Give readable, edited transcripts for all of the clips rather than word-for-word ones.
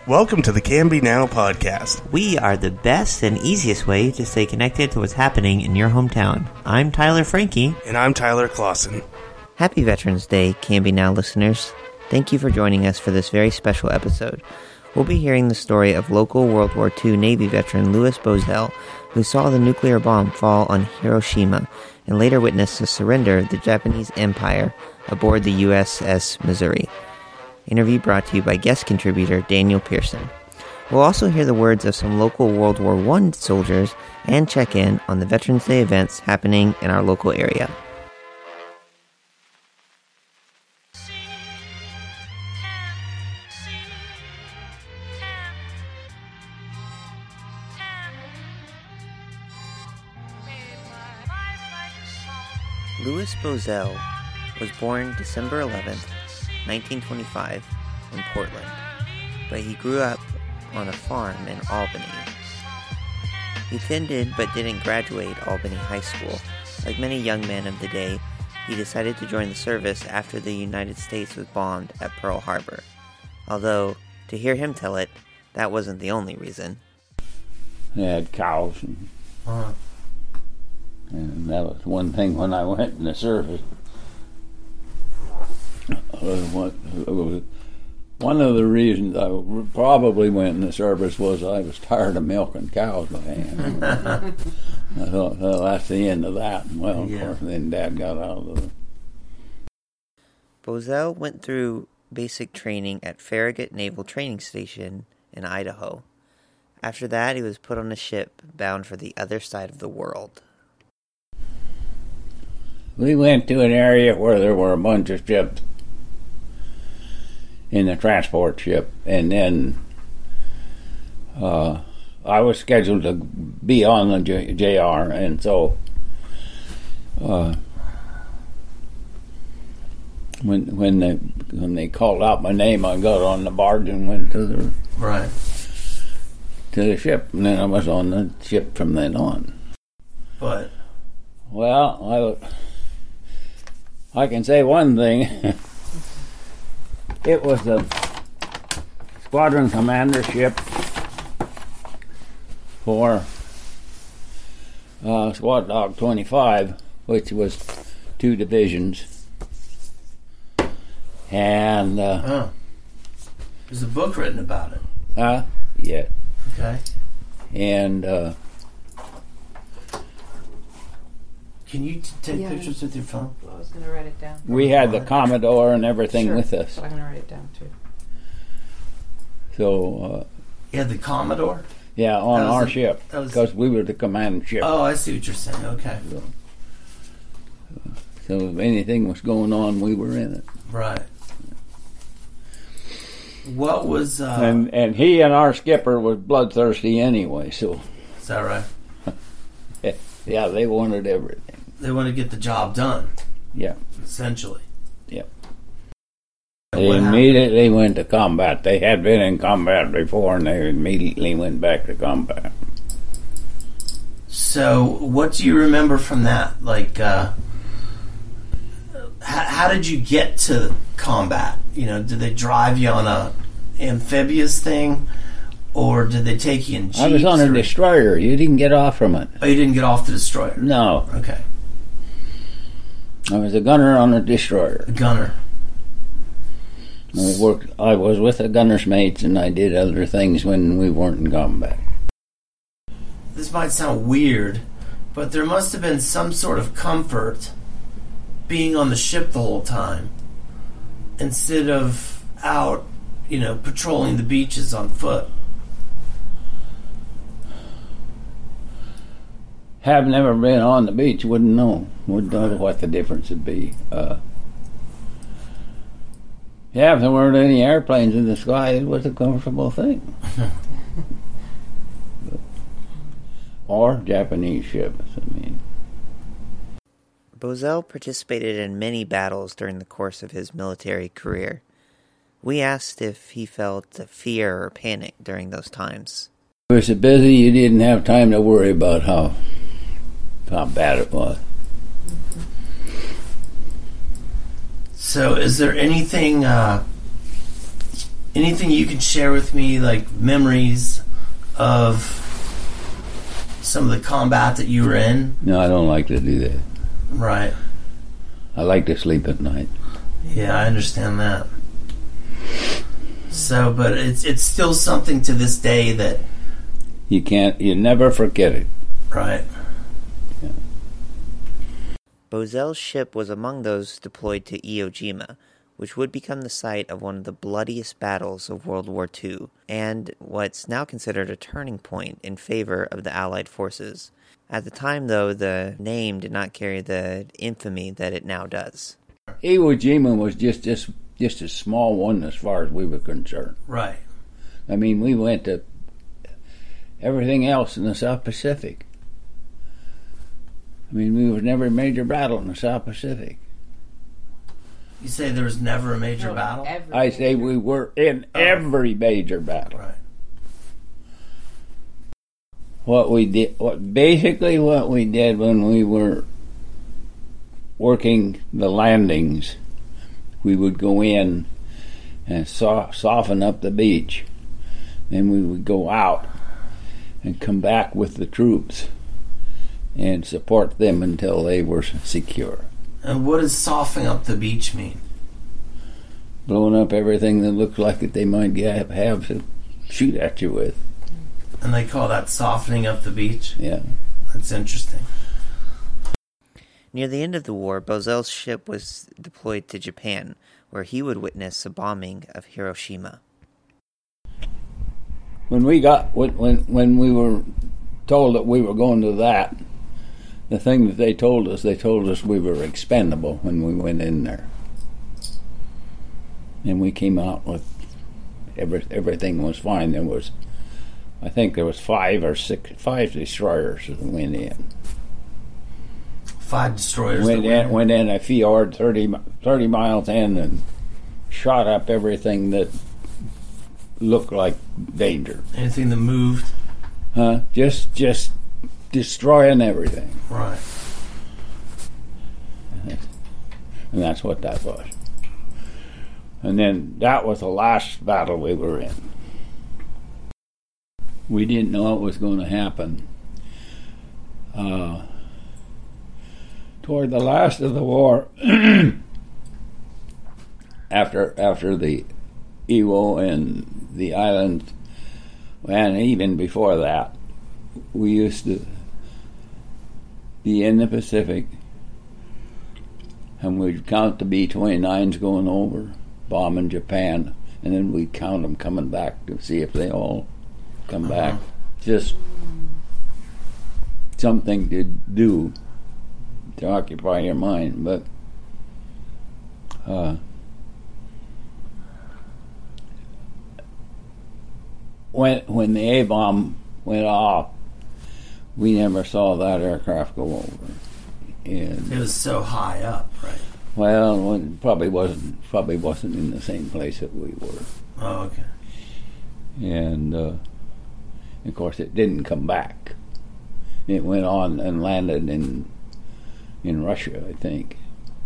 Welcome to the Can Be Now podcast. We are the best and easiest way to stay connected to what's happening in your hometown. I'm Tyler Frankie. And I'm Tyler Clausen. Happy Veterans Day, Can Be Now listeners. Thank you for joining us for this very special episode. We'll be hearing the story of local World War II Navy veteran Louis Bozell, who saw the nuclear bomb fall on Hiroshima and later witnessed the surrender of the Japanese Empire aboard the USS Missouri. Interview brought to you by guest contributor Daniel Pearson. We'll also hear the words of some local World War I soldiers and check in on the Veterans Day events happening in our local area. Louis Bozell was born December 11th, 1925 in Portland, but he grew up on a farm in Albany. He attended but didn't graduate Albany High School. Like many young men of the day, he decided to join the service after the United States was bombed at Pearl Harbor. Although, to hear him tell it, that wasn't the only reason. They had cows, and that was one thing when I went in the service. One of the reasons I probably went in the service was I was tired of milking cows by hand. I thought, well, that's the end of that. Well, of course, then Dad got out of it. Bozell went through basic training at Farragut Naval Training Station in Idaho. After that, he was put on a ship bound for the other side of the world. We went to an area where there were a bunch of ships in the transport ship, and then I was scheduled to be on the JR, and so when they called out my name, I got on the barge and went to the ship, and then I was on the ship from then on. But well, I can say one thing. It was a squadron commander ship for Squad Dog 25, which was 2 divisions. And there's a book written about it. Yeah. Okay. And can you take pictures with your phone? I was going to write it down. we had the Commodore and everything with us. But I'm going to write it down too. So You had the Commodore? yeah, on our ship, was- because we were the command ship. Oh, I see what you're saying. Okay. So if anything was going on, we were in it. Right. What was... And he and our skipper was bloodthirsty anyway, so is that right? yeah, they wanted everything. They want to get the job done, Yeah. essentially. Yep. And They what happened? immediately went to combat. They had been in combat before, and they immediately went back to combat. So, what do you remember from that? Like, how did you get to combat? You know, did they drive you on a amphibious thing, or did they take you in jeeps? I was on a destroyer. You didn't get off from it. Oh, you didn't get off the destroyer? No. Okay. I was a gunner on a destroyer. A gunner. I was with the gunner's mates, and I did other things when we weren't in combat. This might sound weird, but there must have been some sort of comfort being on the ship the whole time instead of out, patrolling the beaches on foot. Have never been on the beach, wouldn't know. Wouldn't know what the difference would be. If there weren't any airplanes in the sky, it was a comfortable thing. Or Japanese ships, Bozell participated in many battles during the course of his military career. We asked if he felt fear or panic during those times. You were so busy you didn't have time to worry about how bad it was. So is there anything Anything you can share with me, like memories of some of the combat that you were in? No, I don't like to do that. Right. I like to sleep at night. Yeah, I understand that. So, but it's still something to this day that you never forget it. right. Bozell's ship was among those deployed to Iwo Jima, which would become the site of one of the bloodiest battles of World War II, and what's now considered a turning point in favor of the Allied forces. At the time, though, the name did not carry the infamy that it now does. Iwo Jima was just a small one as far as we were concerned. Right. I mean, we went to everything else in the South Pacific. I mean, we was never a major battle in the South Pacific. You say there was never a major battle? I say we were in every major battle. Right. What we did when we were working the landings, we would go in and soften up the beach. Then we would go out and come back with the troops and support them until they were secure. And what does softening up the beach mean? Blowing up everything that looks like that they might have to shoot at you with. And they call that softening up the beach? Yeah. That's interesting. Near the end of the war, Bozell's ship was deployed to Japan, where he would witness a bombing of Hiroshima. When we were told that we were going to that, the thing that they told us we were expendable when we went in there. And we came out with everything was fine. I think there was 5 destroyers that went in. 5 destroyers went in a fjord 30 miles in and shot up everything that looked like danger. Anything that moved? Just destroying everything. Right. And that's what that was. And then that was the last battle we were in. We didn't know what was going to happen. Toward the last of the war, after the Iwo and the island, and even before that, we used to be in the Pacific, and we'd count the B-29s going over, bombing Japan, and then we'd count them coming back to see if they all come back. Just something to do to occupy your mind. But when the A-bomb went off, we never saw that aircraft go over. And it was so high up, right? Well, it probably wasn't in the same place that we were. Oh, okay. And of course, it didn't come back. It went on and landed in Russia, I think.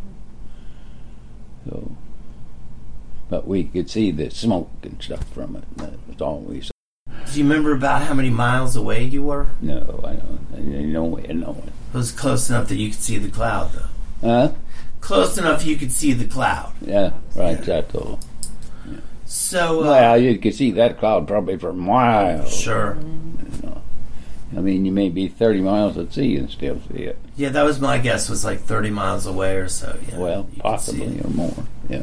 So, but we could see the smoke and stuff from it. That's all we saw. Do you remember about how many miles away you were? No, I don't. No way to know it. It was close enough that you could see the cloud, though. Huh? Close enough you could see the cloud. Yeah, right. Yeah. That's all. Yeah. So, well, you could see that cloud probably for miles. Sure. You know. I mean, you may be 30 miles at sea and still see it. Yeah, that was my guess. Was like 30 miles away or so. Yeah, well, possibly or more. Yeah.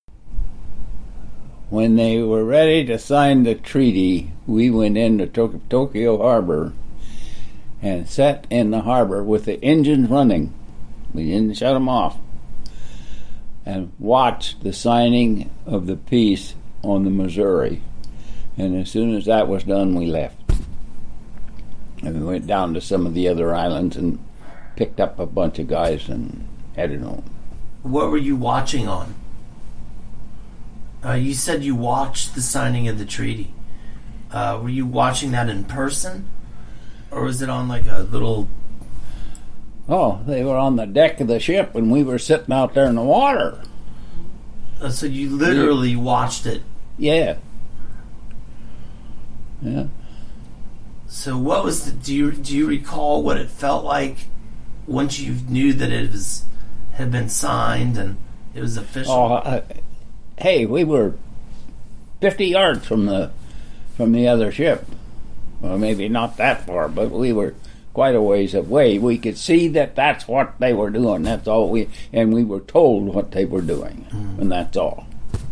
When they were ready to sign the treaty, we went into Tokyo Harbor and sat in the harbor with the engines running. We didn't shut them off. And watched the signing of the peace on the Missouri. And as soon as that was done, we left. And we went down to some of the other islands and picked up a bunch of guys and headed home. What were you watching on? You said you watched the signing of the treaty. Were you watching that in person? Or was it on like a little... Oh, they were on the deck of the ship and we were sitting out there in the water. So you literally watched it? Yeah. Yeah. So what was do you recall what it felt like once you knew that had been signed and it was official? Oh, hey, we were 50 yards from the other ship. Well, maybe not that far, but we were quite a ways away. We could see that that's what they were doing. That's all we were told what they were doing, and that's all.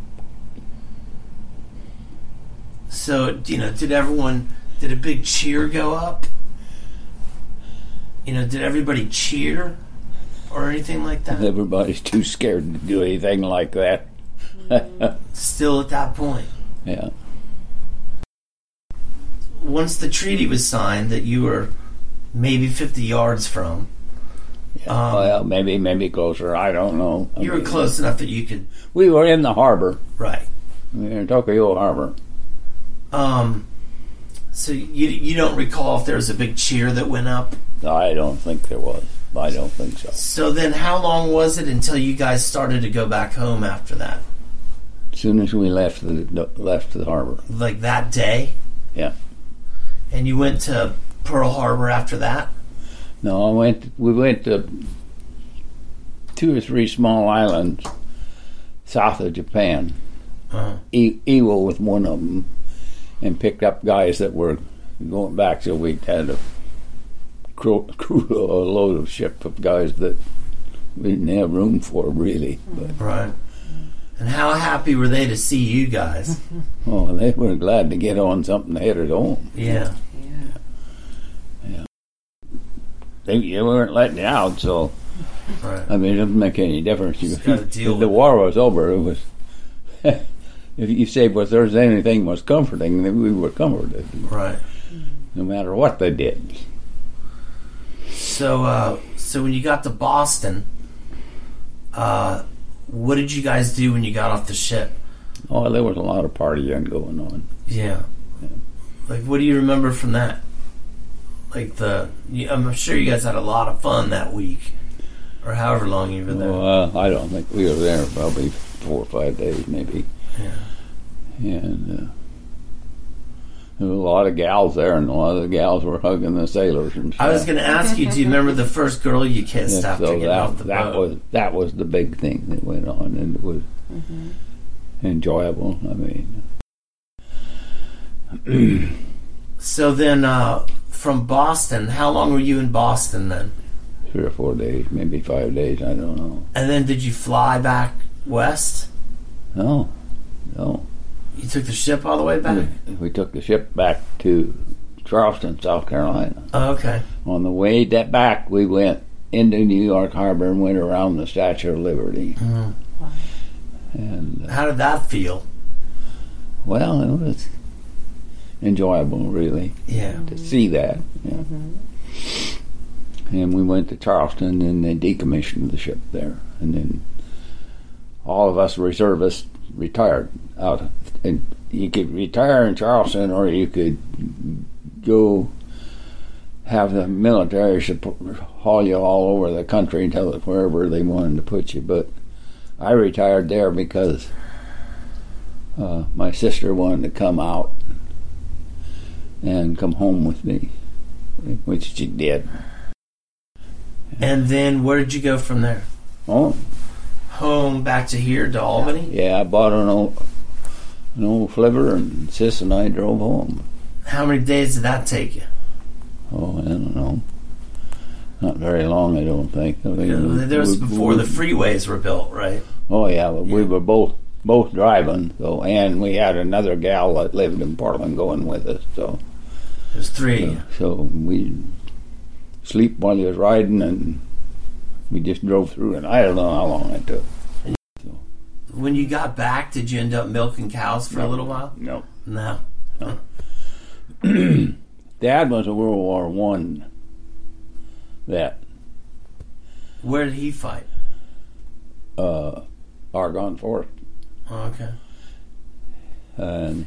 So, did a big cheer go up? Did everybody cheer or anything like that? Everybody's too scared to do anything like that. Still at that point. Yeah. Once the treaty was signed that you were maybe 50 yards from. Yeah, well, maybe closer. I don't know. You were close enough that you could... We were in the harbor. Right. We were in Tokyo Harbor. So you don't recall if there was a big cheer that went up? I don't think there was. I don't think so. So then how long was it until you guys started to go back home after that? As soon as we left the harbor. Like that day? Yeah. And you went to Pearl Harbor after that? No, we went to 2 or 3 small islands south of Japan. Iwo was one of them, and picked up guys that were going back. So we had a crew a load of ship of guys that we didn't have room for, really. But. Right. And how happy were they to see you guys? Oh, they were glad to get on something headed home. Yeah. They weren't letting you out, so right. I mean, it doesn't make any difference. If the war was over, it was. If you say, "Well, if there's anything was comforting," then we were comforted, right? No matter what they did. So when you got to Boston, what did you guys do when you got off the ship? Oh, there was a lot of partying going on. Yeah. Like, what do you remember from that? Like I'm sure you guys had a lot of fun that week, or however long you were there. Well, I don't think we were there probably 4 or 5 days, maybe. Yeah. And there was a lot of gals there, and a lot of the gals were hugging the sailors and stuff. I was going to ask you, do you remember the first girl you kissed after getting off the boat? That was the big thing that went on, and it was enjoyable. I mean. So then, from Boston, how long were you in Boston then? 3 or 4 days, maybe 5 days, I don't know. And then did you fly back west? No. You took the ship all the way back? We took the ship back to Charleston, South Carolina. Oh, okay. On the way back, we went into New York Harbor and went around the Statue of Liberty. Mm-hmm. Wow. And how did that feel? Well, it was enjoyable, really. Yeah. To see that. Yeah. Mm-hmm. And we went to Charleston, and they decommissioned the ship there. And then all of us reservists retired out. And you could retire in Charleston, or you could go have the military haul you all over the country until wherever they wanted to put you. But I retired there because my sister wanted to come out and come home with me, which she did. And then where did you go from there? Home back to here, to Albany? Yeah, I bought an old flivver, and Sis and I drove home. How many days did that take you? Oh, I don't know. Not very long, I don't think. That was before the freeways were built, right? Oh, yeah, but we were both driving, and we had another gal that lived in Portland going with us. So there's 3. So we sleep while he was riding, and we just drove through, and I don't know how long it took. So. When you got back, did you end up milking cows for a little while? No. Dad was a World War I vet. Where did he fight? Argonne Fort. Oh, okay. And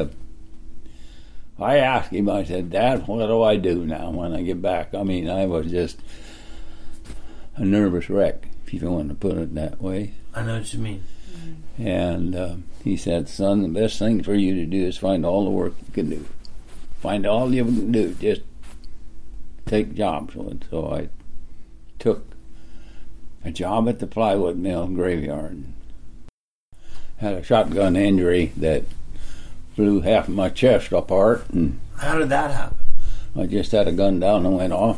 I asked him, I said, Dad, what do I do now when I get back? I mean, I was just a nervous wreck, if you want to put it that way. I know what you mean. And he said, son, the best thing for you to do is find all the work you can do. find all you can do. Just take jobs. So I took a job at the plywood mill graveyard. Had a shotgun injury that blew half of my chest apart, and How did that happen? I just had a gun down and went off.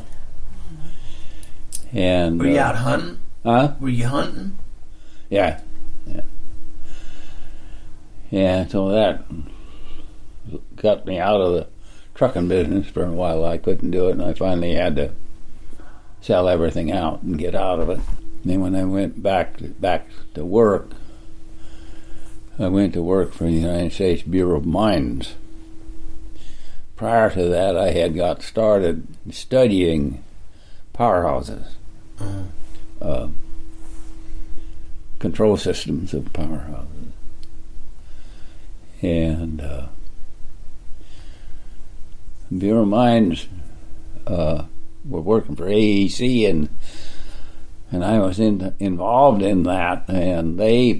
And Were you out hunting? Huh? Were you hunting? Yeah. Yeah, so that got me out of the trucking business for a while. I couldn't do it, and I finally had to sell everything out and get out of it. And then when I went back to work, I went to work for the United States Bureau of Mines. Prior to that, I had got started studying powerhouses, control systems of powerhouses. And Bureau of Mines were working for AEC, and I was involved in that, and they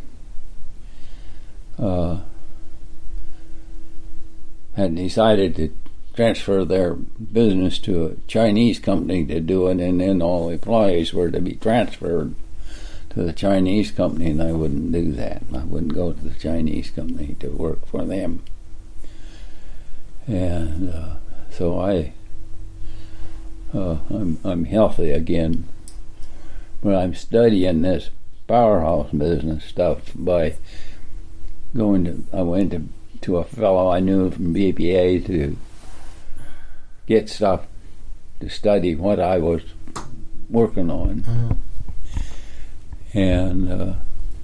had decided to transfer their business to a Chinese company to do it, and then all the employees were to be transferred to the Chinese company, and I wouldn't do that. I wouldn't go to the Chinese company to work for them. And so I'm healthy again, but I'm studying this powerhouse business stuff by I went to a fellow I knew from BPA to get stuff to study what I was working on. Mm-hmm. And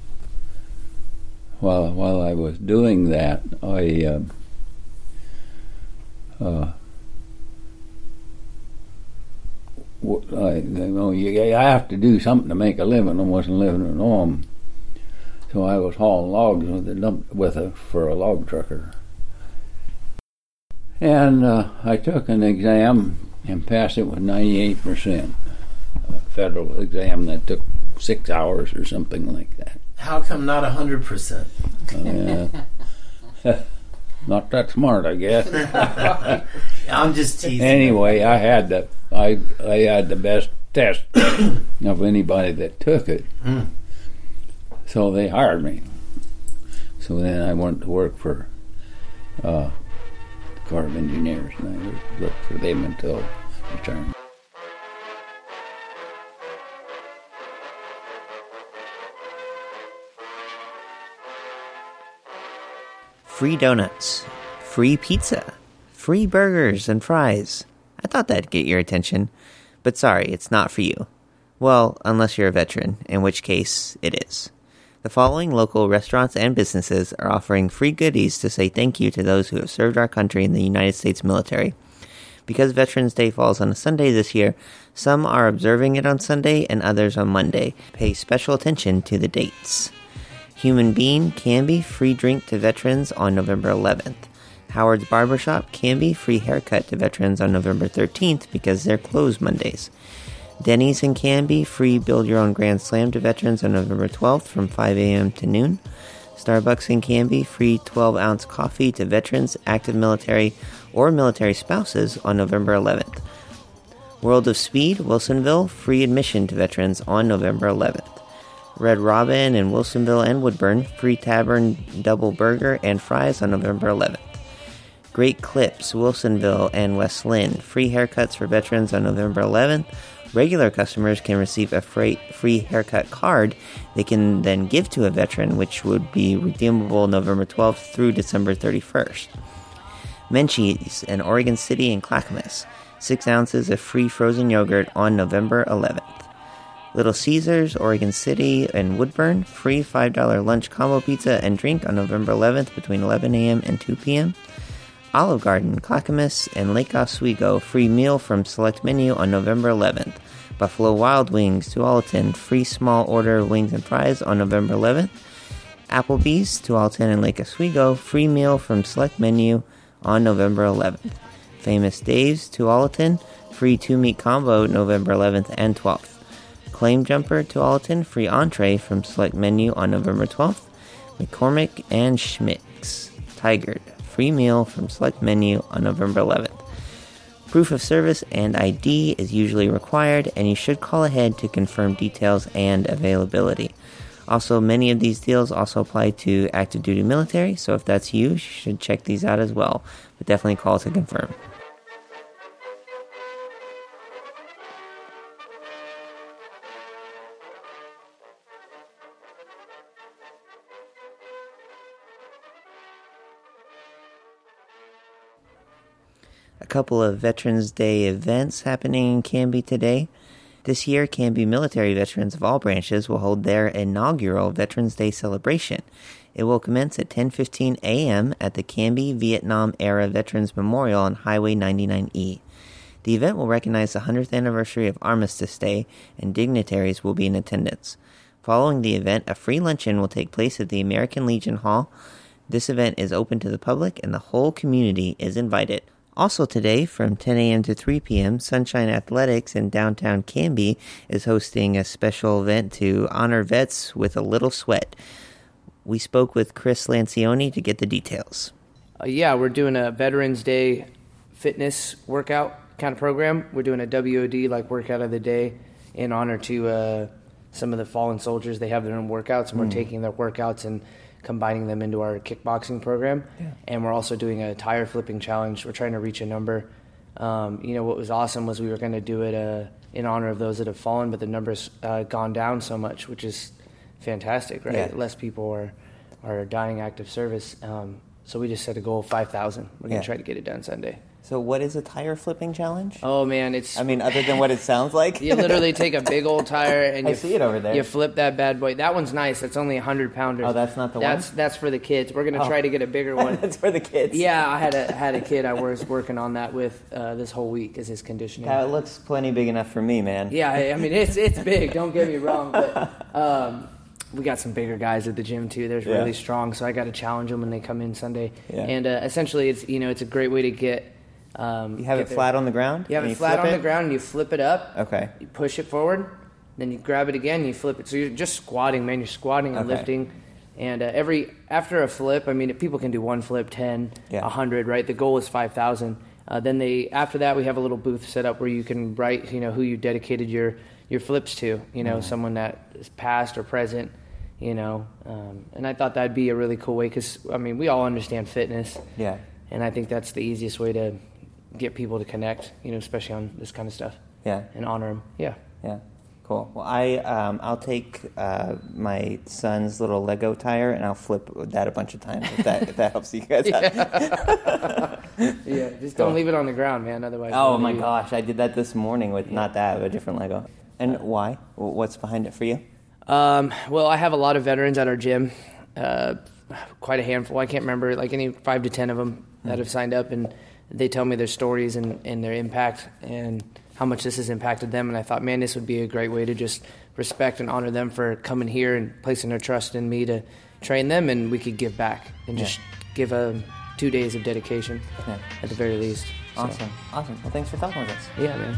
while I was doing that, I have to do something to make a living. I wasn't living at home, so I was hauling logs for a log trucker. And I took an exam and passed it with 98%. A federal exam that took 6 hours or something like that. How come not 100%? Not that smart, I guess. I'm just teasing. Anyway, I had the best test of anybody that took it. So they hired me. So then I went to work for the Corps of Engineers, and I worked for them until retirement. Free donuts, free pizza, free burgers and fries. I thought that'd get your attention, but sorry, it's not for you. Well, unless you're a veteran, in which case it is. The following local restaurants and businesses are offering free goodies to say thank you to those who have served our country in the United States military. Because Veterans Day falls on a Sunday this year, some are observing it on Sunday and others on Monday. Pay special attention to the dates. Human Bean Canby free drink to veterans on November 11th. Howard's Barbershop Canby free haircut to veterans on November 13th because they're closed Mondays. Denny's and Canby free build your own Grand Slam to veterans on November 12th from 5 a.m. to noon. Starbucks and Canby free 12-ounce coffee to veterans, active military, or military spouses on November 11th. World of Speed Wilsonville free admission to veterans on November 11th. Red Robin in Wilsonville and Woodburn, free Tavern double burger and fries on November 11th. Great Clips, Wilsonville and West Lynn, free haircuts for veterans on November 11th. Regular customers can receive a free haircut card they can then give to a veteran, which would be redeemable November 12th through December 31st. Menchie's in Oregon City and Clackamas, 6 ounces of free frozen yogurt on November 11th. Little Caesars, Oregon City, and Woodburn, free $5 lunch combo pizza and drink on November 11th between 11 a.m. and 2 p.m. Olive Garden, Clackamas, and Lake Oswego, free meal from select menu on November 11th. Buffalo Wild Wings, Tualatin, free small order wings and fries on November 11th. Applebee's, Tualatin and Lake Oswego, free meal from select menu on November 11th. Famous Dave's, Tualatin, free 2-meat combo November 11th and 12th. Claim Jumper, Tualatin, free entree from select menu on November 12th. McCormick and Schmick's, Tigard, free free meal from select menu on November 11th. Proof of service and ID is usually required, and you should call ahead to confirm details and availability. Also, many of these deals also apply to active duty military, so if that's you should check these out as well, but definitely call to confirm. A couple of Veterans Day events happening in Canby today. This year, Canby military veterans of all branches will hold their inaugural Veterans Day celebration. It will commence at 10:15 a.m. at the Canby Vietnam-era Veterans Memorial on Highway 99E. The event will recognize the 100th anniversary of Armistice Day, and dignitaries will be in attendance. Following the event, a free luncheon will take place at the American Legion Hall. This event is open to the public, and the whole community is invited. Also today, from 10 a.m. to 3 p.m., Sunshine Athletics in downtown Canby is hosting a special event to honor vets with a little sweat. We spoke with Chris Lancioni to get the details. We're doing a Veterans Day fitness workout kind of program. We're doing a WOD, like workout of the day, in honor to some of the fallen soldiers. They have their own workouts, and we're taking their workouts and combining them into our kickboxing program. And we're also doing a tire flipping challenge. We're trying to reach a number. What was awesome was we were going to do it in honor of those that have fallen, but the number's gone down so much, which is fantastic, right? Yeah. Less people are dying active service. So we just set a goal of 5,000. We're going to try to get it done Sunday. So what is a tire flipping challenge? Oh, man, other than what it sounds like? You literally take a big old tire and I see it over there. You flip that bad boy. That one's nice. That's only 100-pounders. Oh, that's not the one? That's for the kids. We're going to try to get a bigger one. That's for the kids. Yeah, I had a kid I was working on that with this whole week as his conditioning. Yeah, it looks plenty big enough for me, man. Yeah, it's big. Don't get me wrong, but we got some bigger guys at the gym too. They're really strong, so I got to challenge them when they come in Sunday. Yeah. And essentially, it's a great way to get. You have it flat on the ground? You have it flat on the ground and you flip it up. Okay. You push it forward, then you grab it again and you flip it. So you're just squatting, man. You're squatting and lifting. And after a flip, if people can do one flip, 10, 100, right? The goal is 5,000. After that, we have a little booth set up where you can write, who you dedicated your flips to, someone that is past or present, and I thought that'd be a really cool way because, we all understand fitness. Yeah. And I think that's the easiest way to get people to connect, especially on this kind of stuff. Yeah. And honor them. Yeah. Yeah. Cool. Well, I'll take my son's little Lego tire and I'll flip that a bunch of times if that helps you guys out. Yeah. Just don't leave it on the ground, man. Otherwise. Oh my gosh, I did that this morning with not that, but a different Lego. And why? What's behind it for you? Well, I have a lot of veterans at our gym. Quite a handful. I can't remember, like 5 to 10 of them that have signed up, and they tell me their stories and their impact and how much this has impacted them. And I thought, man, this would be a great way to just respect and honor them for coming here and placing their trust in me to train them, and we could give back and just give 2 days of dedication at the very least. Awesome. Well, thanks for talking with us. Yeah, man.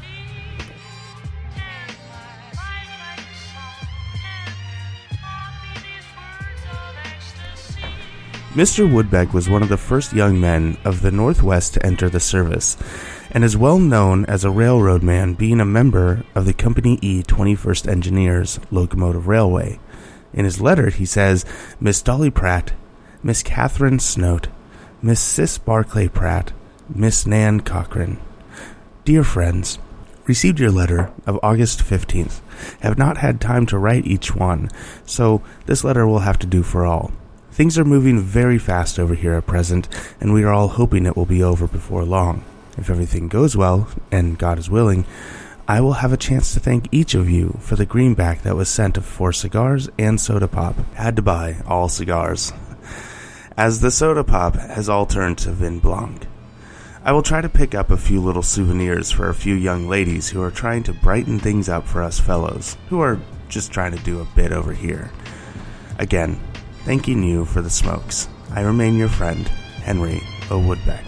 Mr. Woodbeck was one of the first young men of the Northwest to enter the service, and is well known as a railroad man, being a member of the Company E 21st Engineers Locomotive Railway. In his letter, he says, Miss Dolly Pratt, Miss Catherine Snote, Miss Sis Barclay Pratt, Miss Nan Cochran. Dear friends, received your letter of August 15th. Have not had time to write each one, so this letter will have to do for all. Things are moving very fast over here at present, and we are all hoping it will be over before long. If everything goes well, and God is willing, I will have a chance to thank each of you for the greenback that was sent of 4 cigars and soda pop. Had to buy all cigars, as the soda pop has all turned to Vin Blanc. I will try to pick up a few little souvenirs for a few young ladies who are trying to brighten things up for us fellows, who are just trying to do a bit over here. Again, thanking you for the smokes. I remain your friend, Henry O. Woodbeck.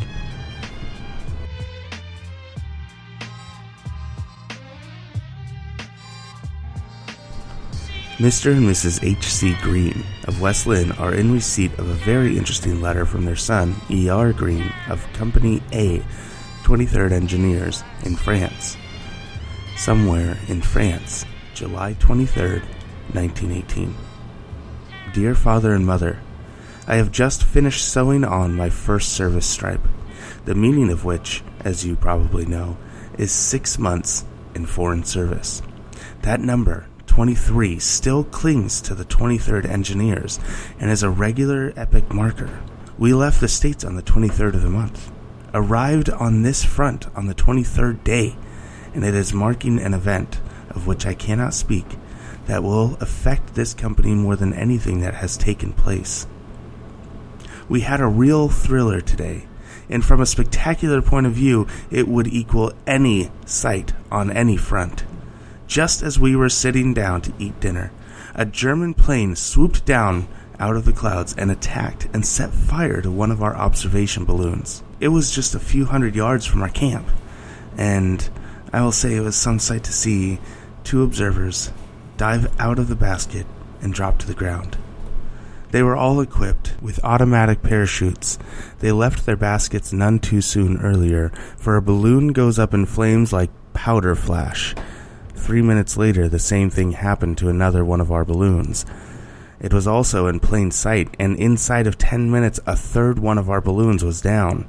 Mr. and Mrs. H.C. Green of West Lynn are in receipt of a very interesting letter from their son, E.R. Green of Company A, 23rd Engineers in France. Somewhere in France, July 23rd, 1918. Dear Father and Mother, I have just finished sewing on my first service stripe, the meaning of which, as you probably know, is 6 months in foreign service. That number, 23, still clings to the 23rd Engineers and is a regular epic marker. We left the States on the 23rd of the month, arrived on this front on the 23rd day, and it is marking an event of which I cannot speak that will affect this company more than anything that has taken place. We had a real thriller today, and from a spectacular point of view, it would equal any sight on any front. Just as we were sitting down to eat dinner, a German plane swooped down out of the clouds and attacked and set fire to one of our observation balloons. It was just a few hundred yards from our camp, and I will say it was some sight to see 2 observers dive out of the basket and drop to the ground. They were all equipped with automatic parachutes. They left their baskets none too soon earlier, for a balloon goes up in flames like powder flash. 3 minutes later, the same thing happened to another one of our balloons. It was also in plain sight, and inside of 10 minutes, a third one of our balloons was down.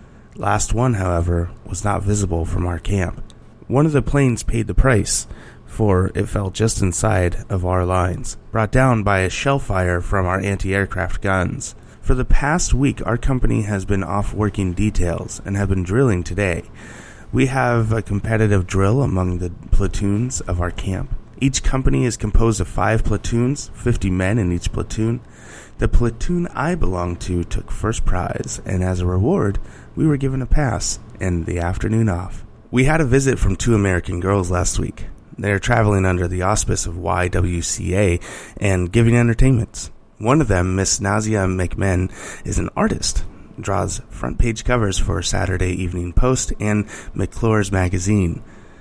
Last one, however, was not visible from our camp. One of the planes paid the price, for it fell just inside of our lines, brought down by a shell fire from our anti-aircraft guns. For the past week, our company has been off working details and have been drilling today. We have a competitive drill among the platoons of our camp. Each company is composed of 5 platoons, 50 men in each platoon. The platoon I belonged to took first prize, and as a reward, we were given a pass and the afternoon off. We had a visit from 2 American girls last week. They are traveling under the auspice of YWCA and giving entertainments. One of them, Miss Nazia McMahon, is an artist. Draws front page covers for Saturday Evening Post and McClure's magazine.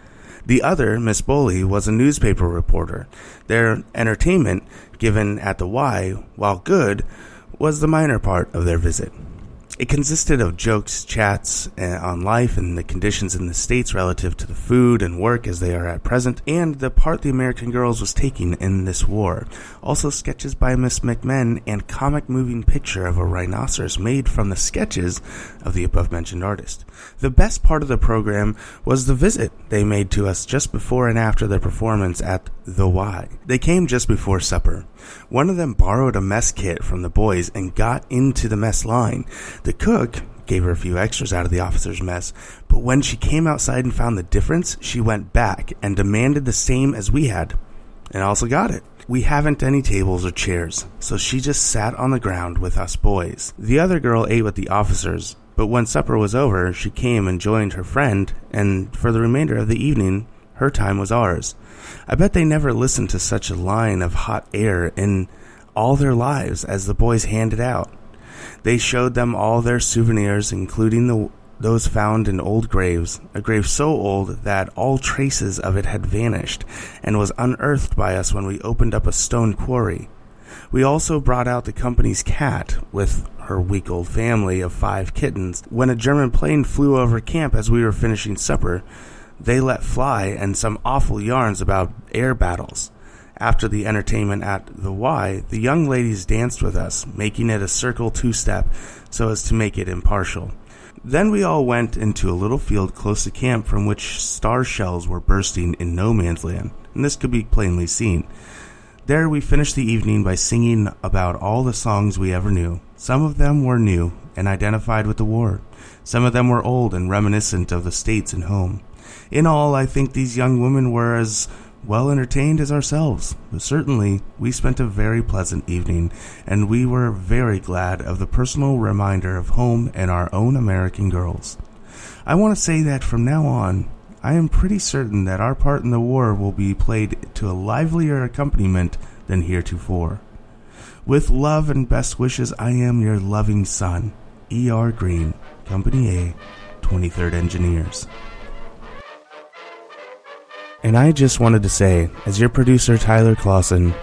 The other, Miss Boley, was a newspaper reporter. Their entertainment, given at the Y, while good, was the minor part of their visit. It consisted of jokes, chats on life and the conditions in the States relative to the food and work as they are at present, and the part the American Girls was taking in this war. Also sketches by Miss McMahon and comic moving picture of a rhinoceros made from the sketches of the above-mentioned artist. The best part of the program was the visit they made to us just before and after their performance at the Y. They came just before supper. One of them borrowed a mess kit from the boys and got into the mess line. The cook gave her a few extras out of the officer's mess, but when she came outside and found the difference, she went back and demanded the same as we had, and also got it. We haven't any tables or chairs, so she just sat on the ground with us boys. The other girl ate with the officers, but when supper was over, she came and joined her friend, and for the remainder of the evening, her time was ours. I bet they never listened to such a line of hot air in all their lives as the boys handed out. They showed them all their souvenirs, including those found in old graves, a grave so old that all traces of it had vanished and was unearthed by us when we opened up a stone quarry. We also brought out the company's cat with her week-old family of 5 kittens. When a German plane flew over camp as we were finishing supper, they let fly and some awful yarns about air battles. After the entertainment at the Y, the young ladies danced with us, making it a circle 2-step so as to make it impartial. Then we all went into a little field close to camp from which star shells were bursting in no man's land, and this could be plainly seen. There we finished the evening by singing about all the songs we ever knew. Some of them were new and identified with the war. Some of them were old and reminiscent of the States and home. In all, I think these young women were as well entertained as ourselves, but certainly we spent a very pleasant evening, and we were very glad of the personal reminder of home and our own American girls. I want to say that from now on, I am pretty certain that our part in the war will be played to a livelier accompaniment than heretofore. With love and best wishes, I am your loving son, E.R. Green, Company A, 23rd Engineers. And I just wanted to say, as your producer Tyler Clausen,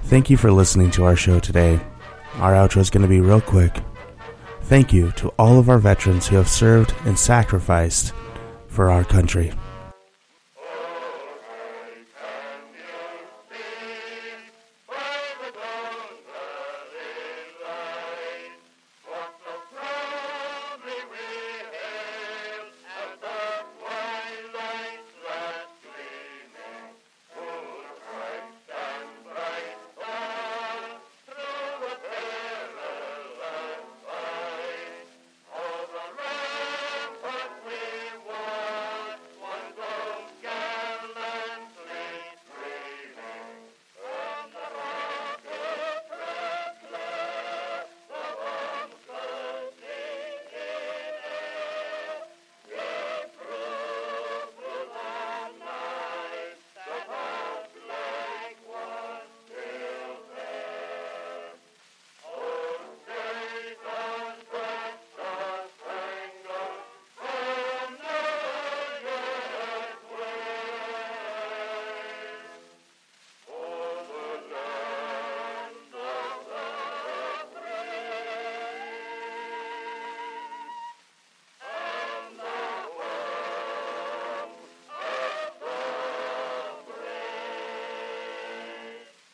Thank you for listening to our show today. Our outro is going to be real quick. Thank you to all of our veterans who have served and sacrificed for our country.